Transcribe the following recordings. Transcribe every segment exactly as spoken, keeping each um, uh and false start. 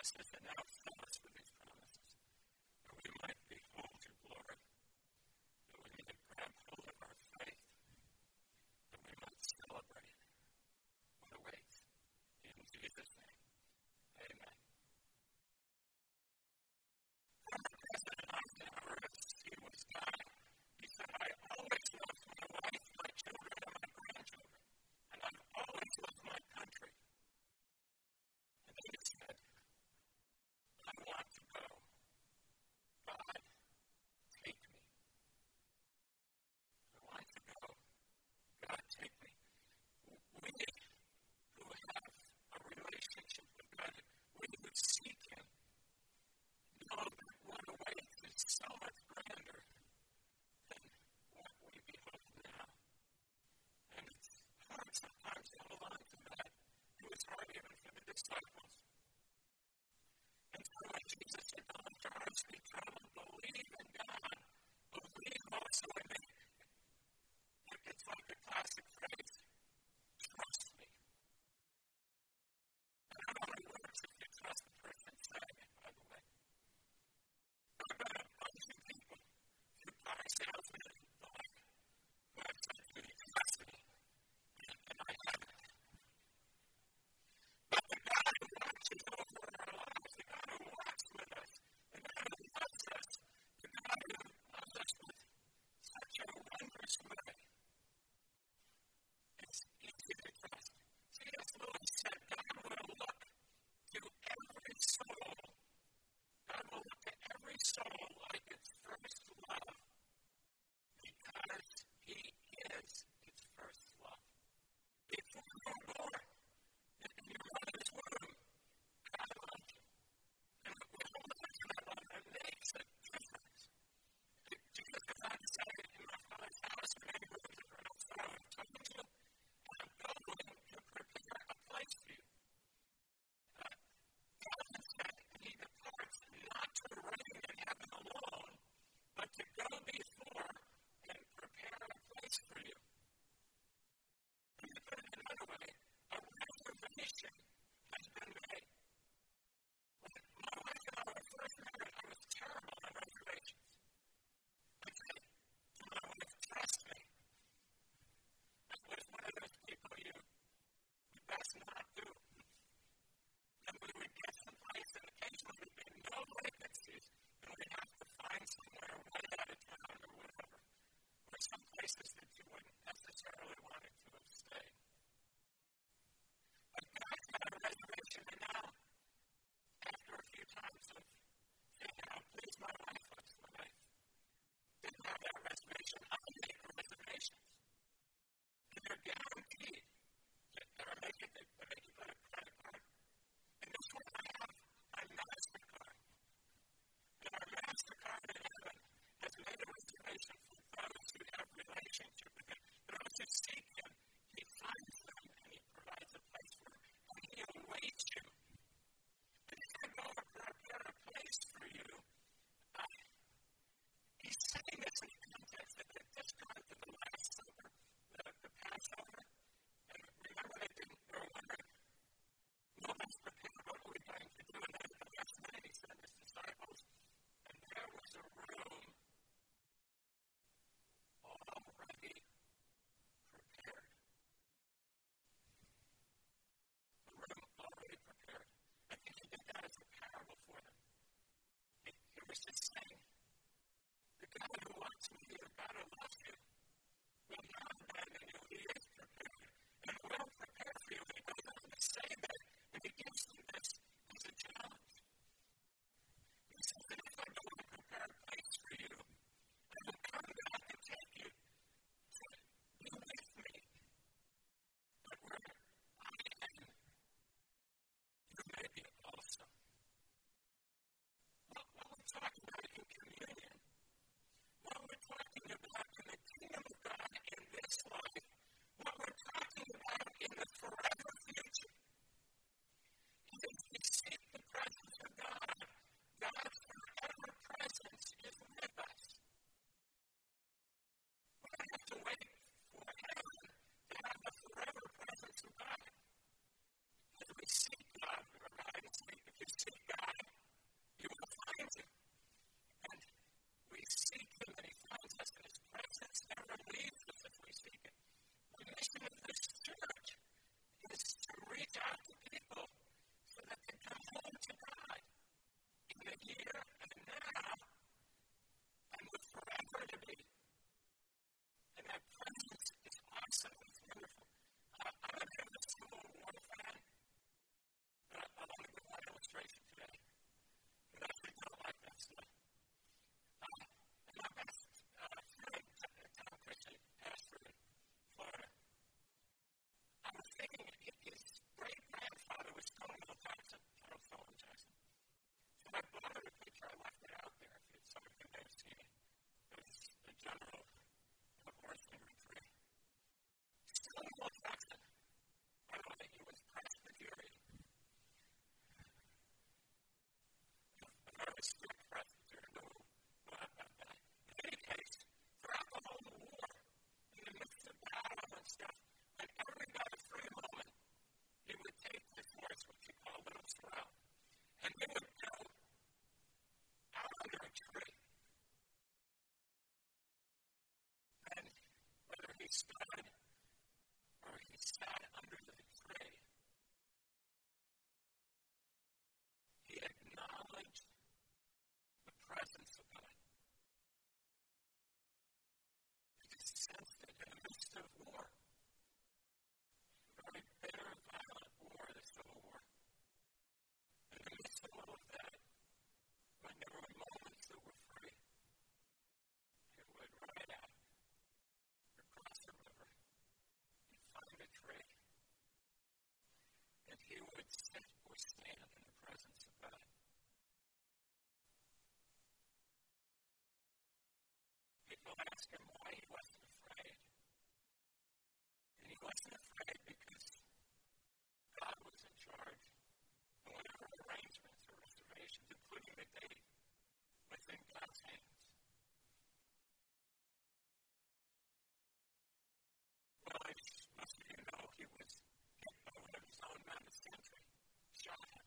bless us and now fill us with these promises, that we might behold your glory, that we might grab hold of our faith, that we might celebrate what awaits. In Jesus' name, amen. Former President Eisenhower, as he was dying, he said, I always loved my wife, my children, and my grandchildren, and I've always loved my country. And then he said, I want to go. God, take me. I want to go. God, take me. We who have a relationship with God, we who seek Him, know that what awaits is so much grander than what we behold now. And it's hard sometimes to hold on to that. It was hard even for the disciples. And so when Jesus said, "Don't let your hearts be troubled, believe in God, believe also in me." It's like the classic phrase, trust me. And it only works if you trust the person saying it, by the way. I've got a bunch of people who buy salesmen like who have said to me, trust me, and, and I haven't. But the God who watches over our lives, the God who walks with us, the God who loves us, the God who loves us with such a wondrous way, it's easy to trust. C S Lewis said, God will look to every soul. God will look to every soul like its first love. he stood or he sat under the tree, he acknowledged the presence of God. He sensed it in the midst of war, a very bitter, violent war, the Civil War. In the midst of all of that, when there were moments that were free, he would ride out across the river and find a tree, and he would sit or stand in the presence of God. People ask him why he wasn't afraid. And he wasn't afraid because God was in charge. And whatever arrangements or reservations, including the date, was in God's hands. Well, as most of you know, he was hit by one of his own men, a sentry, shot him.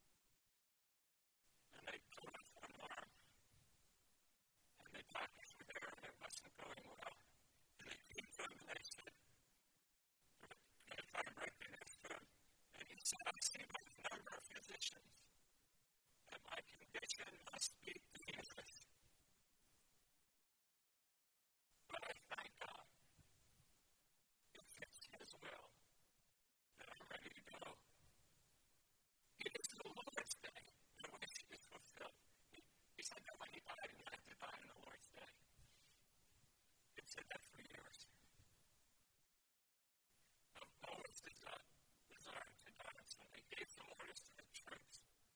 And they cut off one arm. And the doctors were there, and it wasn't going well. And they came to him and they said, they're going to try to break the news to him. And he said, I see by the number of physicians that my condition must be dangerous. But I thank God, if it's his will, that I'm ready to go. It is the Lord's day in which it is fulfilled. He, he said that when he died, he had to die on the Lord's day. He said that for years. I've always desired, desired to die on Sunday. Gave some orders to the troops.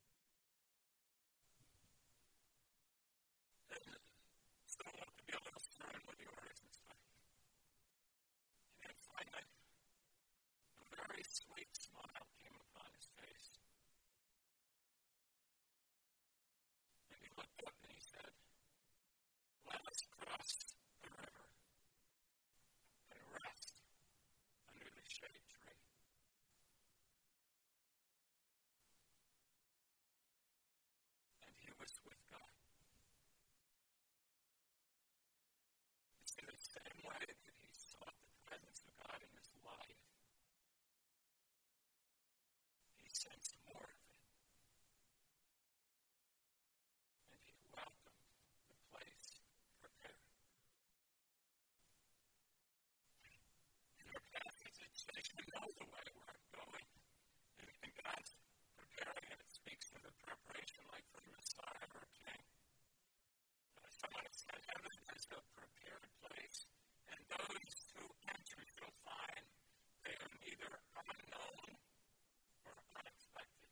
And still want to be a little stern with the orders and stuff. And then finally, a very sweet smile came upon his face. And he looked up and he said, let us cross the river and rest under the shade tree. And he was with God. It's in the same way that he sought the presence of God in his life. He sensed more of it. And he welcomed the place prepared. In our passage, it says, you know the way where I'm going. And, and God's preparing, and it speaks of the preparation like for the Messiah or King. Uh, someone has said heaven is a prepared place, and those who enter shall find they are neither unknown or unexpected.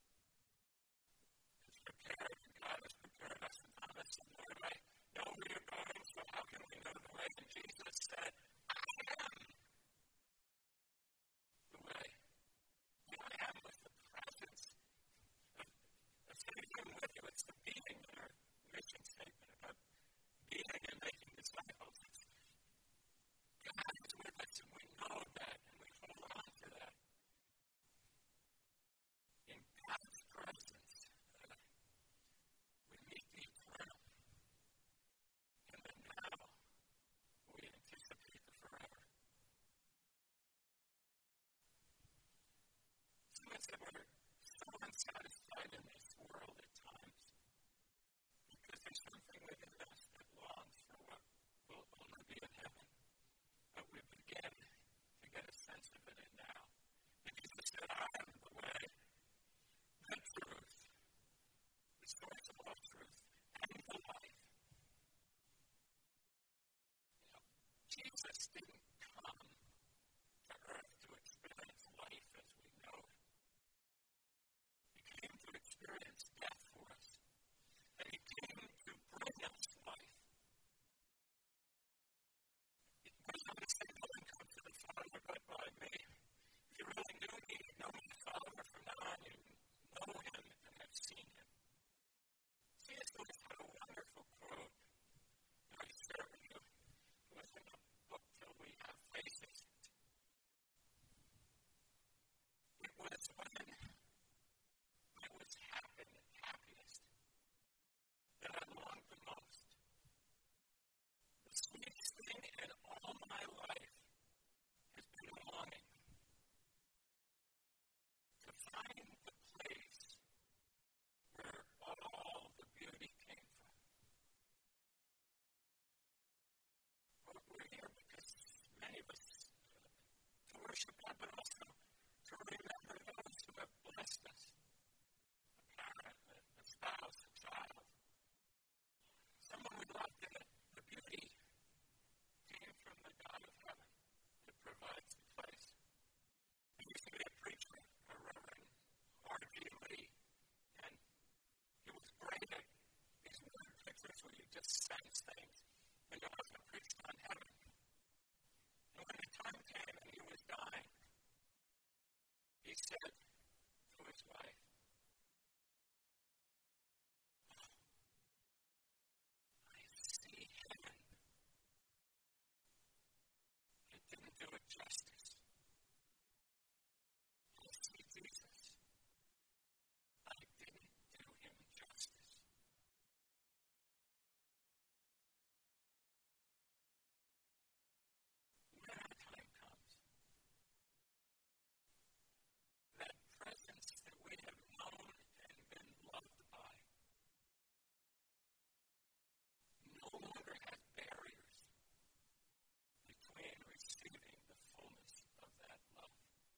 It's prepared, and God has prepared us. And Thomas said, Lord, I know where you're going, so how can we know the way? And Jesus said, I am the way. The I am was the presence of, of taking with you. It's the being in our mission statement about being and making disciples. It's God is with us, and we know that, and we hold on to that. In God's presence, uh, we meet the eternal. And then now, we anticipate the forever. Someone said we're so unsatisfied in this world at times because there's something within us that longs for what will only be in heaven. But we begin to get a sense of it now. And Jesus said, I am the way, the truth, the source of all truth, and the life. You know, Jesus didn't come to earth to experience life as we know it. He came to experience death for us. And he came to bring us life. It goes on to say, no one comes to the Father but by me. If you really knew me, you know my Father. From now on, you know him and have seen him. C S Lewis had a wonderful quote that I share with you. It was in a book that we have worship God, but also to remember those who have blessed us. A parent, a, a spouse, a child. Someone we loved, and the, the beauty came from the God of heaven that provides the place. There used to be a preacher, a Reverend R G Lee, and he was great at these word pictures where you just sense things. And he often preached on heaven. And when the time came and he was dying, he said to his wife, I see heaven. I didn't do it justice. I see Jesus. I didn't do him justice. When our time comes, that presence that we have known and been loved by no longer has barriers between receiving the fullness of that love.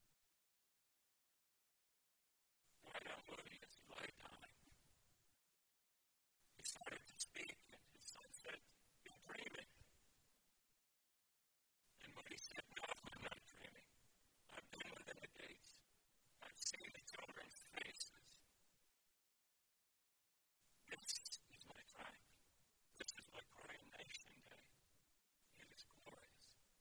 Right on Moody, as he lay dying, he started to speak, and his son said, "You're dreaming." And Moody said, "No, I'm not dreaming. I've been within the gates. I've seen the children's faces. This is my triumph. This is my coronation day. It is glorious."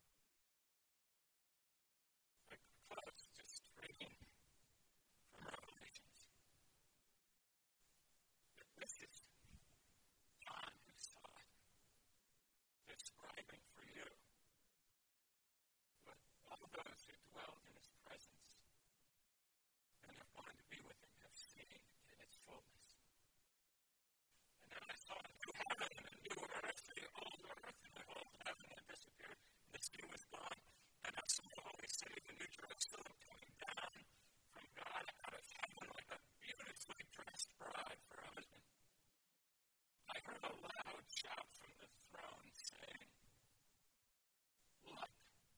I could close just reading from Revelations. But this is John who saw it, describing for you what all those who dwelled in his presence and have gone to be with him have seen in its fullness. And then I saw a new heaven and a new earth. The old earth and the old heaven had disappeared. The sea was gone. And I saw the holy city, the New Jerusalem, coming down from God out of heaven like a beautifully dressed bride for a husband. I heard a loud shout from the throne saying, "Look,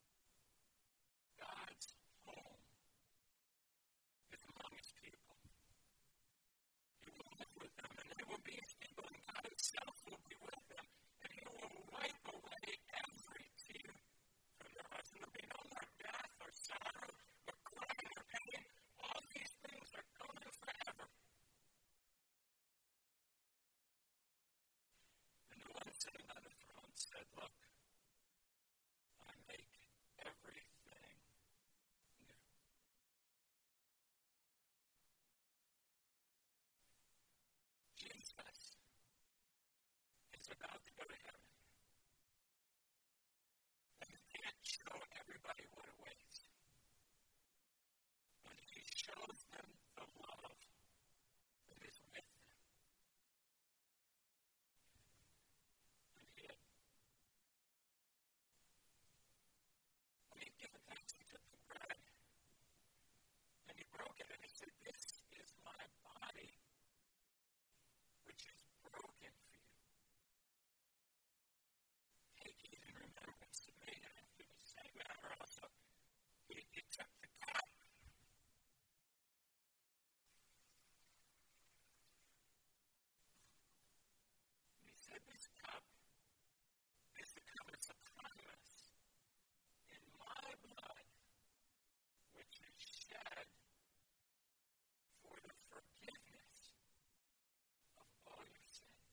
God's home is among his people. He will live with them, and they will be his people, and God himself will be with them, and he will wipe away every tear from their eyes. And there will be no more death or sorrow or crying or pain. All these things are gone forever." And the one sitting on the throne said, "Look, I make everything new." Jesus is about to go to heaven. And he can't show everybody what awaits. But he shows them the love that is with them. And he had, when he given thanks, he took the bread and he broke it and he said, "This is my body, which is broken for you. Take it in remembrance of me." And after the same manner also, he, he took the cup. And he said, "This cup is the covenant of promise in my blood, which is shed for the forgiveness of all your sins."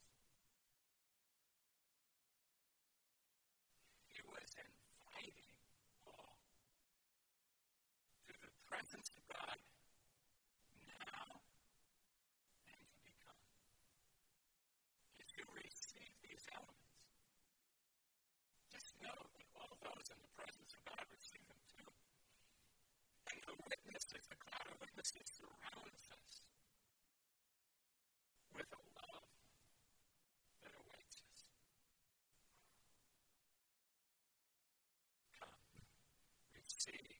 He was inviting all to the presence of God now and to become. If you receive these elements, just know that all those in the presence of God receive them too. And the witnesses, the cloud of witnesses surrounds us with a love that awaits us. Come, receive